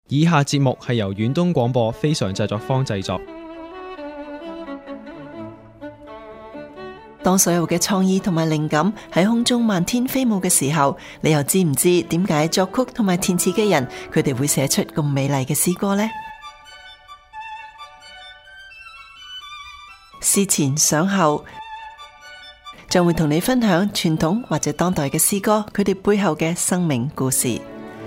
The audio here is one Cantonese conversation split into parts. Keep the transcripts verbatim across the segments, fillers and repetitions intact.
以下節目係由遠東廣播非常製作坊製作。 當所有嘅創意同埋靈感喺空中漫天飛舞嘅時候，你又知唔知點解作曲同埋填詞嘅人佢哋會寫出咁美麗嘅詩歌呢？詩前想後，將會同你分享傳統或者當代嘅詩歌，佢哋背後嘅生命故事。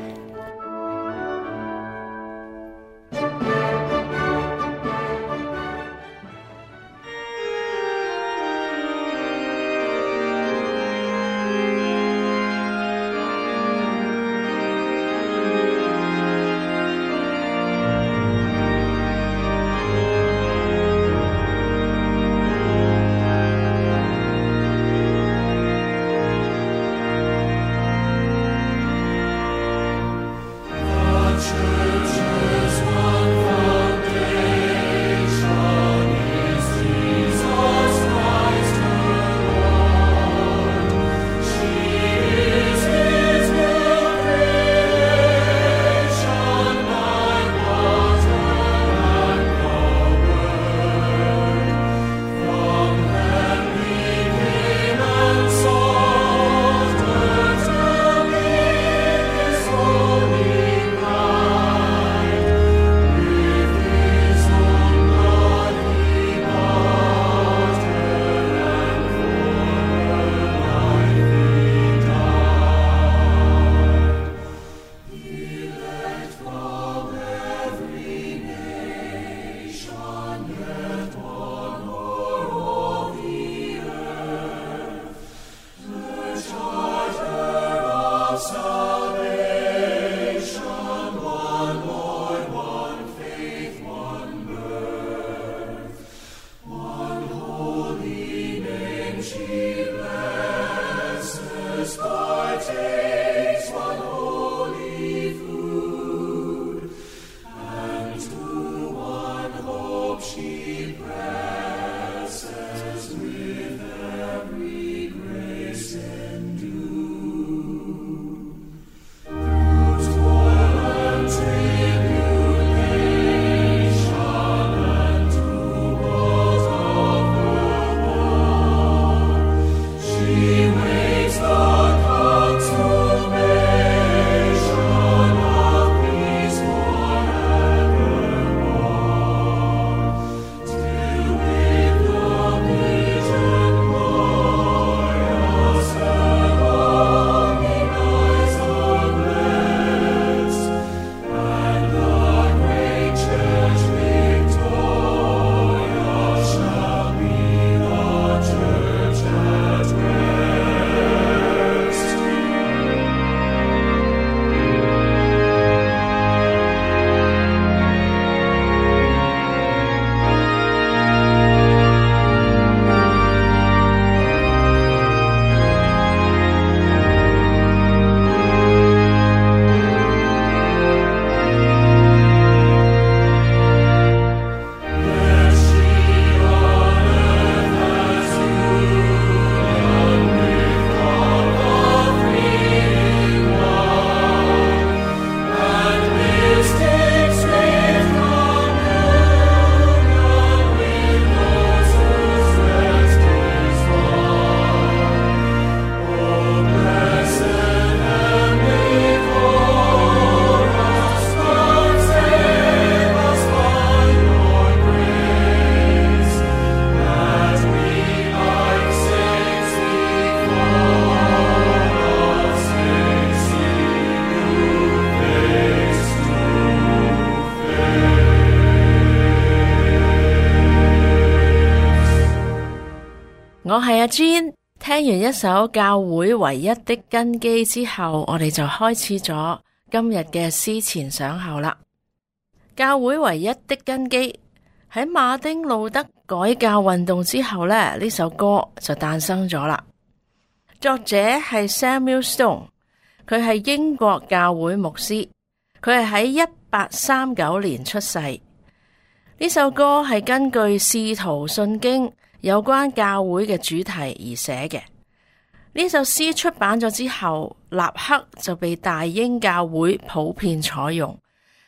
我係阿 Jean， 聽完一首教會唯一的根基之後，我哋就開始咗今日嘅思前想後啦。教會唯一的根基喺馬丁路德改教運動之後呢，呢首歌就誕生咗啦。作者係 Samuel Stone， 佢係英國教會牧師，佢係喺一八三九年出世。呢首歌係根據《使徒信經》有關教會嘅主題而寫嘅。呢首詩出版咗之後，立刻就被大英教會普遍採用，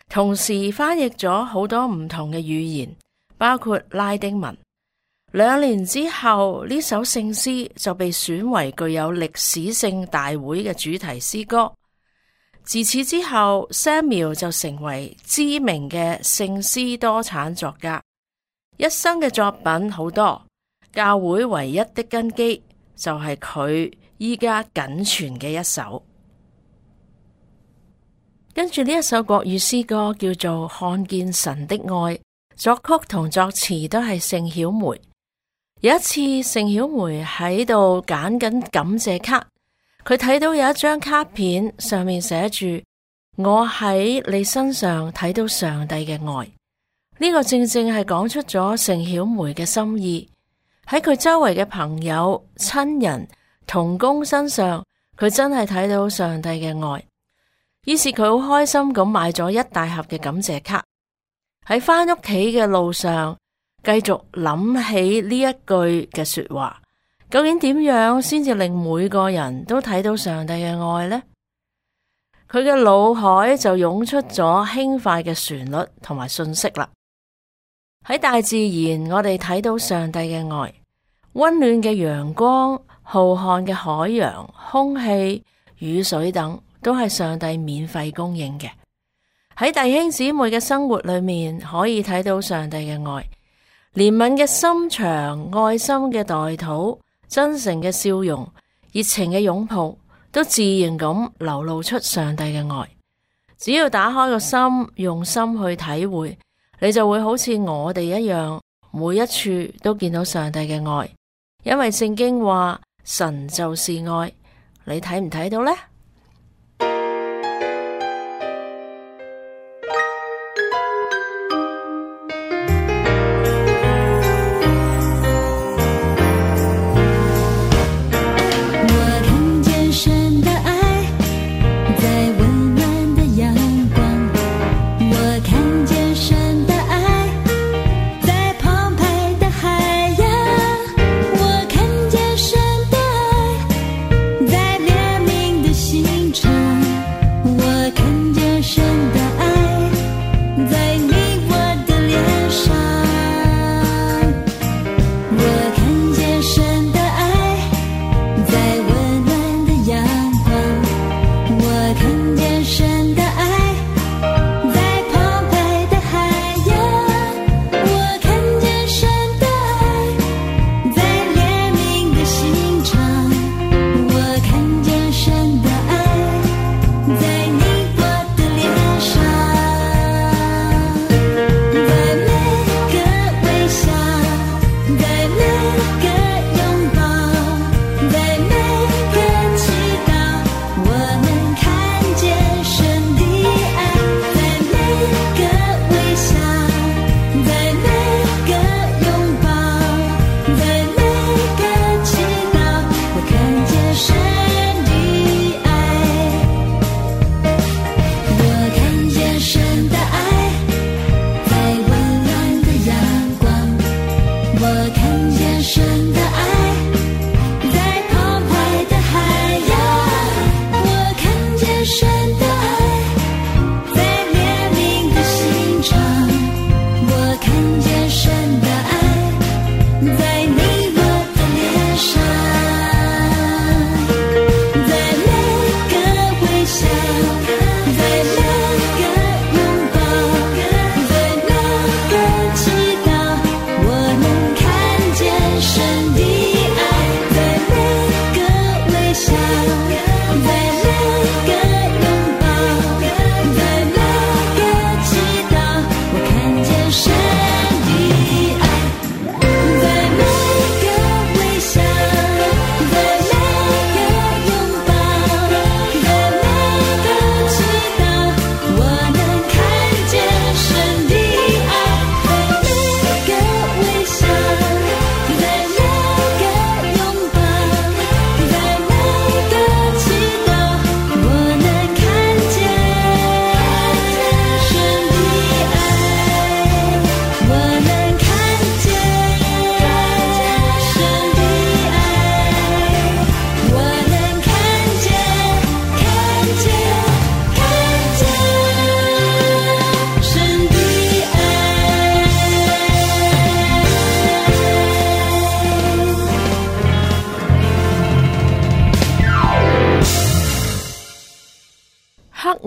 同時翻譯咗好多唔同嘅語言，包括拉丁文。兩年之後，呢首聖詩就被選為具有歷史性大會嘅主題詩歌。自此之後 Samuel 就成為知名嘅聖詩多產作家，一生嘅作品好多。教會唯一的根基就係佢依家僅存嘅一首。跟住呢一首國語詩歌叫做《看見神的愛》，作曲同作詞都係盛曉梅。有一次盛曉梅喺度揀緊感謝卡，佢睇到有一張卡片，上面寫住我喺你身上睇到上帝嘅愛。呢個正正係講出咗盛曉梅嘅心意。喺佢周圍嘅朋友、親人、同工身上，佢真係睇到上帝嘅愛。於是佢好開心咁買咗一大盒嘅感謝卡。喺返屋企嘅路上，繼續諗起呢一句嘅說話，究竟點樣先至令每個人都睇到上帝嘅愛呢？佢嘅腦海就湧出咗輕快嘅旋律同埋信息啦。喺大自然，我哋睇到上帝嘅愛，溫暖嘅陽光、浩瀚嘅海洋、空氣、雨水等，都係上帝免費供應嘅。喺弟兄姊妹嘅生活裏面，可以睇到上帝嘅愛，憐憫嘅心腸、愛心嘅代禱、真誠嘅笑容、熱情嘅擁抱，都自然咁流露出上帝嘅愛。只要打開個心，用心去體會，你就會好似我哋一樣，每一處都見到上帝嘅愛。因為聖經話神就是愛，你睇唔睇到呢？ 在怜悯的心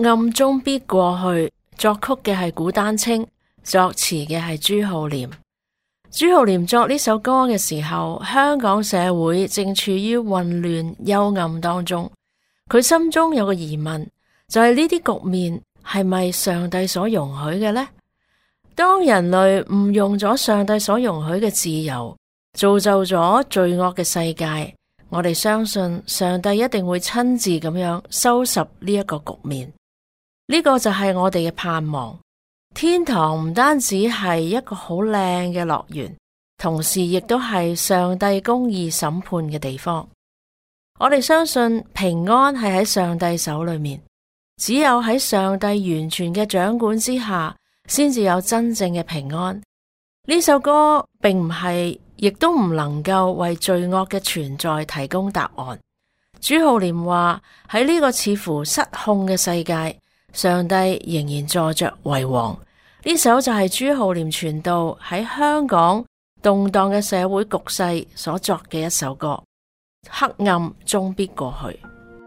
暗終必過去，作曲嘅係古丹青，作詞嘅係朱浩廉。朱浩廉作呢首歌嘅時候，香港社會正處於混亂幽暗當中，佢心中有個疑問，就係呢啲局面係咪上帝所容許嘅呢？當人類誤用咗上帝所容許嘅自由，造就咗罪惡嘅世界，我哋相信上帝一定會親自咁樣收拾呢一個局面。呢個就係我哋嘅盼望。天堂唔單止係一個好靚嘅樂園，同時亦都係上帝公義審判嘅地方。我哋相信平安係喺上帝手裏面，只有喺上帝完全嘅掌管之下，先至有真正嘅平安。呢首歌並唔係，亦都唔能夠為罪惡嘅存在提供答案。朱浩廉話喺呢個似乎失控嘅世界，上帝仍然坐着為王。呢首就係朱浩廉傳道喺香港動盪嘅社會局勢所作嘅一首歌，黑暗終必過去。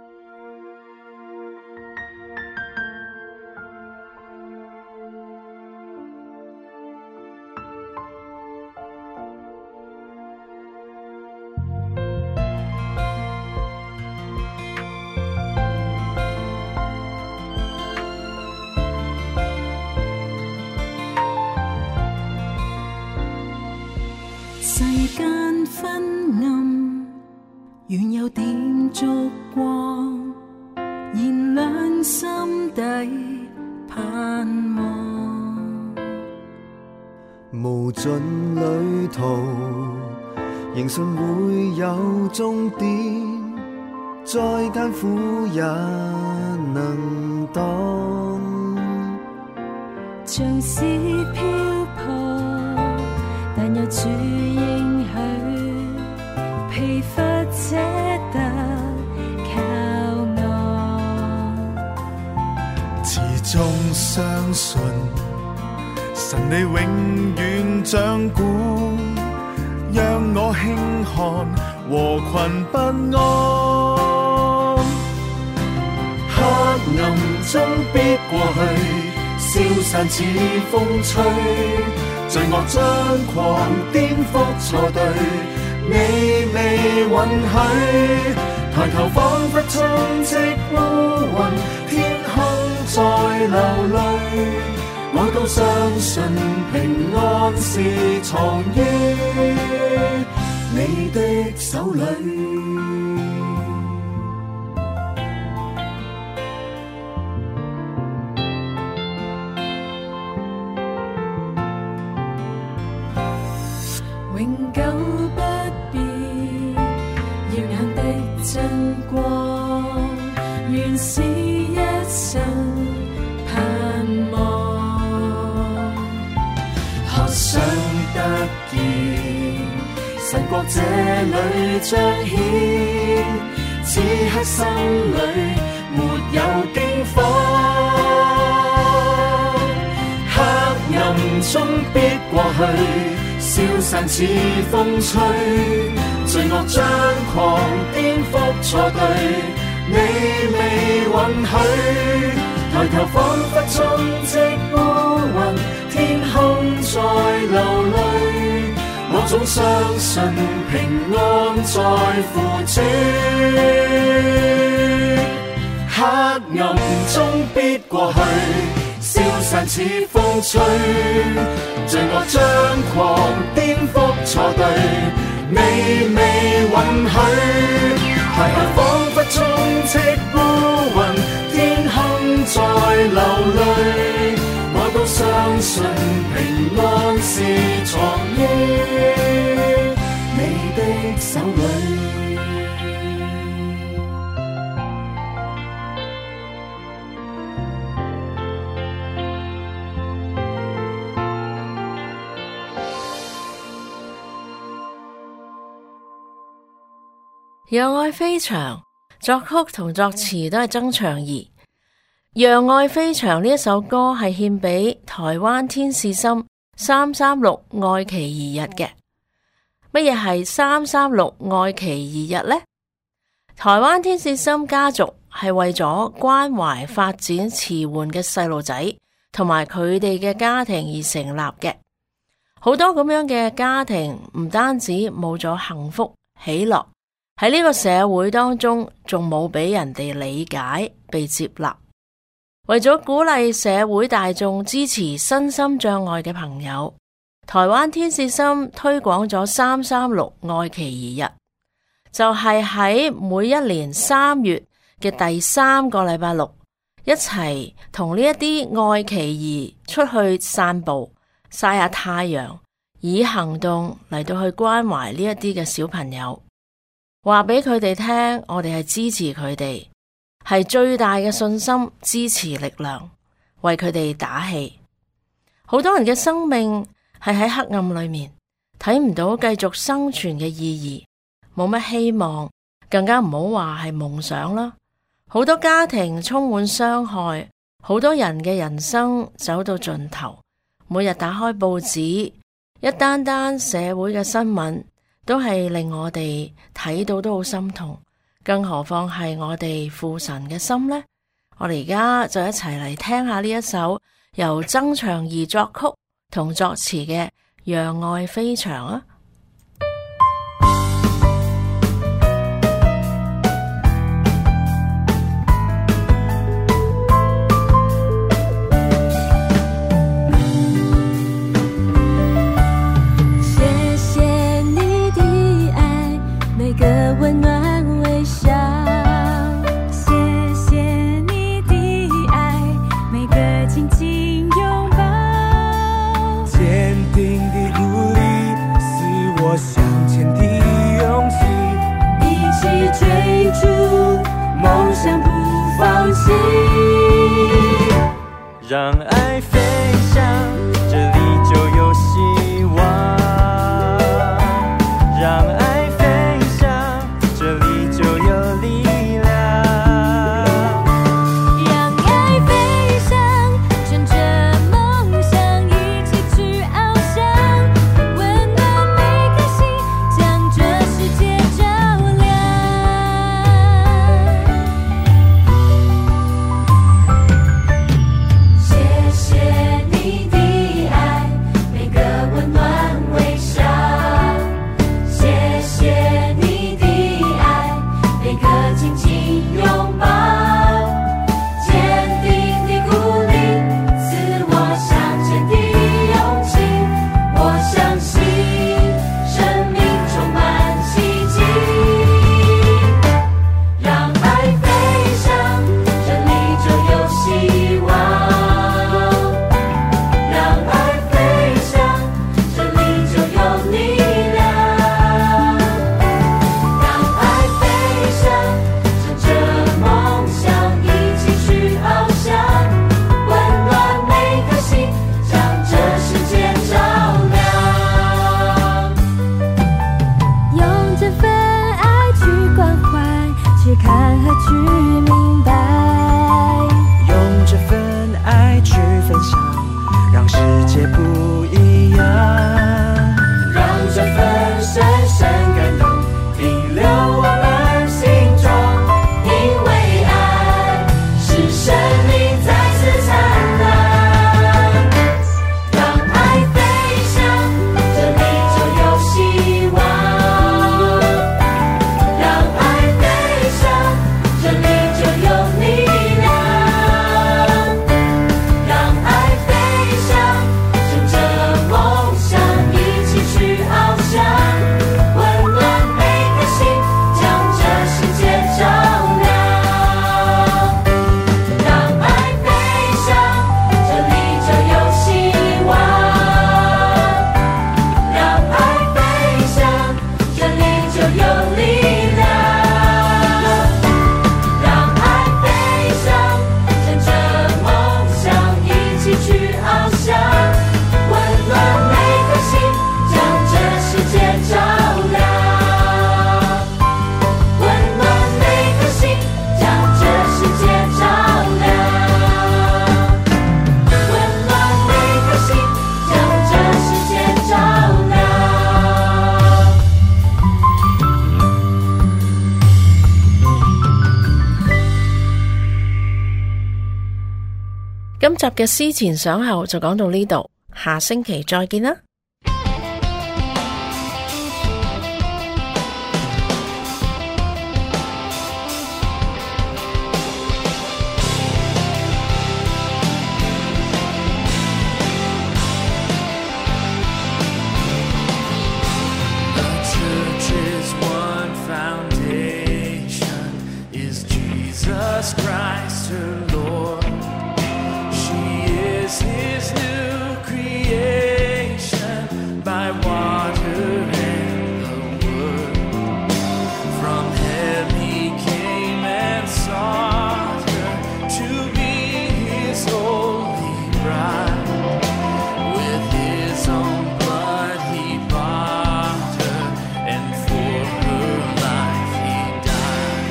世間昏暗，願有點燭光，燃亮心底盼望。 無盡旅途，仍信會有終點，再艱苦也能當。 像是漂泊，但有主應許，疲乏者得靠岸。 始終相信神你永遠掌管，讓我輕看和困不安。黑暗終必過去，消散似風吹，罪惡張狂，顛覆錯對，你未允許。抬頭彷彿充斥烏雲，天空在流淚。我都相信平安是藏於你的手裏。 永久不變，耀眼的真光，原是一生盼望。 渴想得見神國這裏彰顯，此刻心裏沒有驚慌。黑暗終必過去，消散似風吹，罪惡張狂，顛覆錯對，你未允許。抬頭彷彿充斥烏雲，天空在流淚。我總相信平安在乎主，黑暗終必過去，消散似風吹，罪惡張狂，顛覆錯對，你未允許。抬頭彷彿充斥烏雲，天空在流淚。我都相信平安是藏於你的手裏。 讓愛飛翔，作曲同作詞都係曾祥儀。讓愛飛翔呢一首歌係獻俾台灣天使心三三六愛奇兒日嘅。乜嘢係三三六愛奇兒日呢？台灣天使心家族係為咗關懷發展遲緩嘅細路仔同埋佢哋嘅家庭而成立嘅。好多咁樣嘅家庭唔單止冇咗幸福喜樂，喺呢個社會當中仲冇俾人哋理解被接納。為咗鼓勵社會大眾支持身心障礙嘅朋友，台灣天使心推廣咗三三六愛奇兒日，就係喺每一年三月嘅第三個禮拜六，一齊同呢一啲愛奇兒出去散步，曬下太陽，以行動嚟到去關懷呢一啲嘅小朋友，話俾佢哋聽，我哋係支持佢哋，係最大嘅信心、支持力量，為佢哋打氣。好多人嘅生命係喺黑暗裏面，睇唔到繼續生存嘅意義，冇乜希望，更加唔好話係夢想啦。好多家庭充滿傷害，好多人嘅人生走到盡頭。每日打開報紙，一單單社會嘅新聞都係令我哋睇到都好心痛，更何況係我哋父神嘅心呢？我哋而家就一齊嚟聽下呢一首由曾祥儀作曲同作詞嘅《讓愛飛翔》啊！ 让爱飞翔，这里就有希望。让爱飞翔，这里就有力量。 让爱飞翔，乘着梦想一起去翱翔，温暖每颗心，将这世界照亮。谢谢你的爱，每个温暖微笑。谢嘅思前想後就講到呢度，下星期再見啦。 Jesus Christ her Lord, she is his new creation by water and the word. From heaven he came and sought her to be his holy bride. With his own blood he bought her, and for her life he died.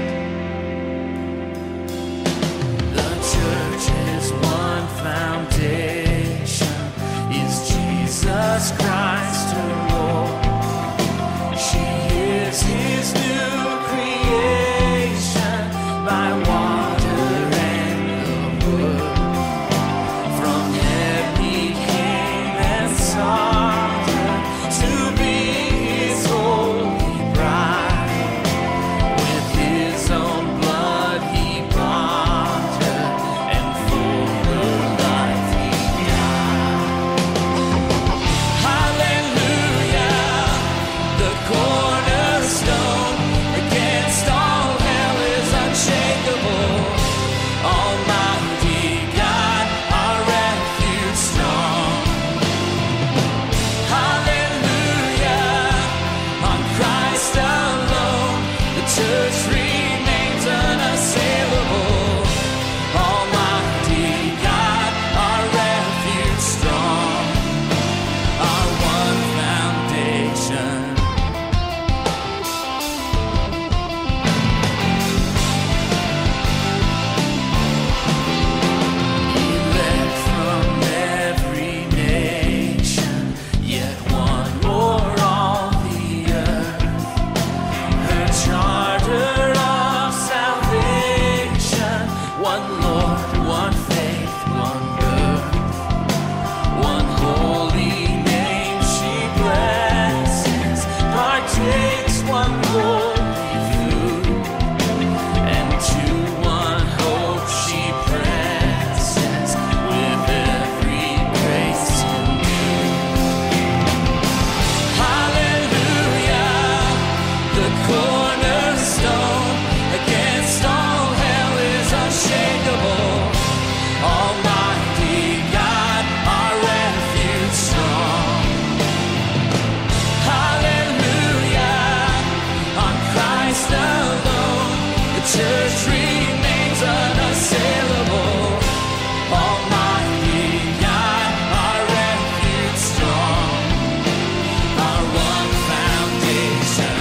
The church is one foundation, is Jesus Christ her Lord. She is his new creation by water and the word. From heaven he came and sought her to be his holy bride. With his own blood he bought her, and for her life he died. Hallelujah, the cornerstone against all hell is unshakable. Almighty God, our refuge strong. Hallelujah, on Christ alone the church remains unassailable. Almighty God, our refuge strong, our one foundation. Elect from every nation, yet one o'er all the earth. Her charter of salvation, one Lord, one faith, one birth. One holy name she blesses, partakes one holy food, and to one hope she presses with every grace in you. Hallelujah, the cornerstone against all hell is unshakable. Almighty God, our refuge strong. Hallelujah, on Christ alone the church remains unassailable. Almighty God, our refuge strong, our one foundation.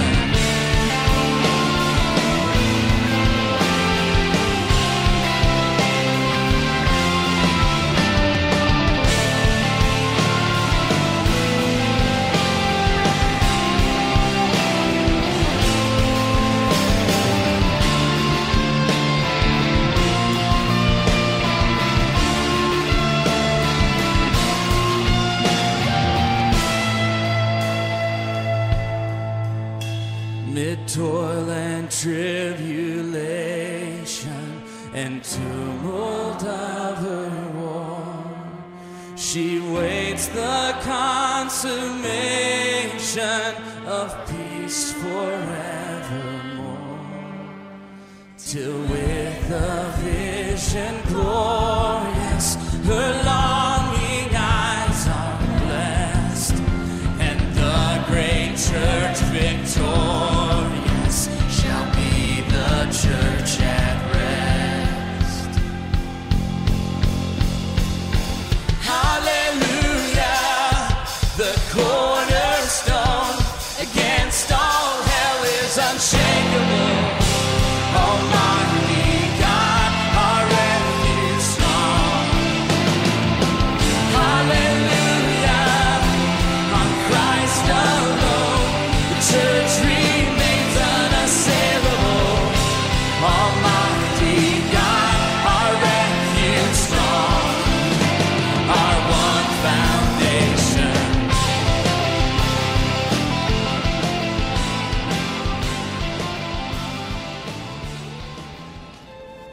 Mid toil and tribulation and tumult of her war, she waits the consummation of peace forevermore. Till with a vision glorious her longing eyes are blessed, and the great church victorious shall be the church at rest. Hallelujah, the cornerstone against all hell is unshakable. Almighty God, our refuge strong.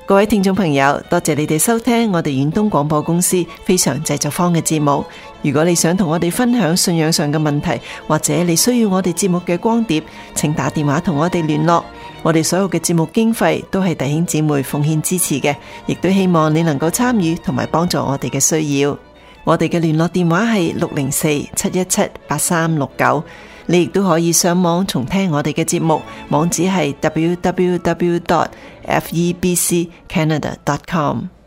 各位聽眾朋友，多謝你哋收聽我哋遠東廣播公司非常製作坊嘅節目。如果你想同我哋分享信仰上嘅問題，或者你需要我哋節目嘅光碟，請打電話同我哋聯絡。我哋所有嘅節目經費都係弟兄姊妹奉獻支持嘅，亦都希望你能夠參與同埋幫助我哋嘅需要。我哋嘅聯絡電話係六零四七一七八三六九。你亦都可以上網重聽我哋嘅節目，網址係 w w w dot f e b c canada dot com。